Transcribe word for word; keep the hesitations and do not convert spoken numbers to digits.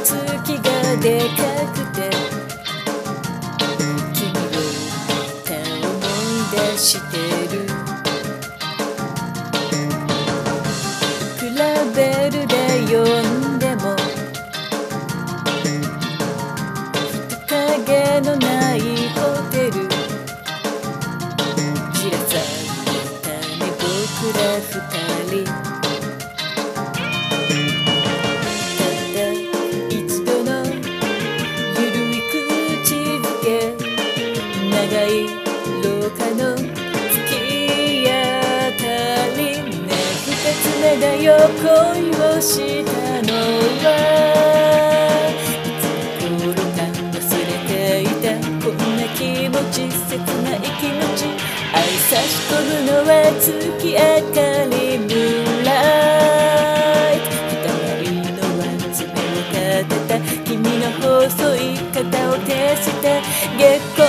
月がでかくて君をまた思い出してる。比べるで読んでも人影のないホテル、じらされたね僕ら二人。長い廊下の突き当たりね、二つ目だよ恋をしたのはいつの頃か忘れていたこんな気持ち、切ない気持ち。愛差し込むのは月明かりムーンライト、二人のは爪を立てた君の細い肩を照した月光